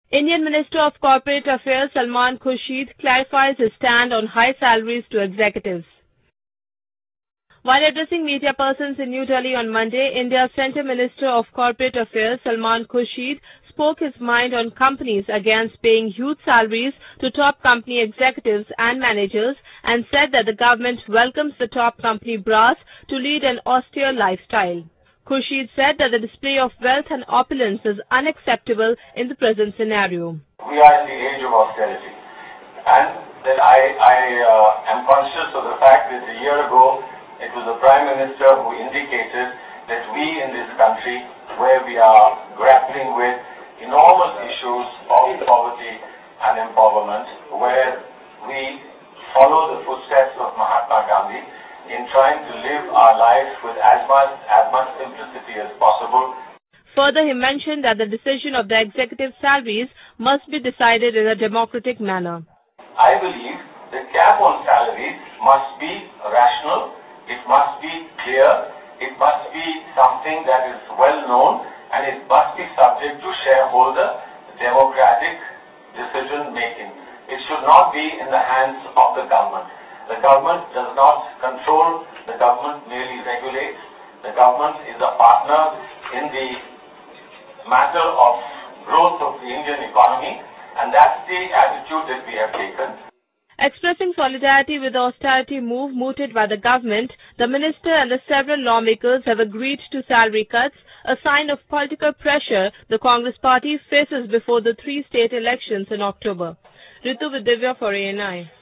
Indian Minister of Corporate Affairs Salman Khurshid clarifies his stand on high salaries to executives. While addressing media persons in New Delhi on Monday, India's Centre Minister of Corporate Affairs Salman Khurshid spoke his mind on companies against paying huge salaries to top company executives and managers and said that the government welcomes the top company brass to lead an austere lifestyle. Khurshid said that the display of wealth and opulence is unacceptable in the present scenario. We are in the age of austerity, and that I am conscious of the fact that a year ago it was the Prime Minister who indicated that we in this country, where we are grappling with enormous issues of poverty and empowerment, where we follow the footsteps of Mahatma Gandhi in trying to live our lives with as much simplicity as possible. Further, he mentioned that the decision of the executive salaries must be decided in a democratic manner. I believe the cap on salaries must be rational, it must be clear, it must be something that is well known, and it must be subject to shareholder democratic decision making. It should not be in the hands of the government. The government does not control, the government merely regulates. The government is a partner in the matter of growth of the Indian economy, and that's the attitude that we have taken. Expressing solidarity with the austerity move mooted by the government, the minister and the several lawmakers have agreed to salary cuts, a sign of political pressure the Congress party faces before the 3 state elections in October. Ritu with Divya for ANI.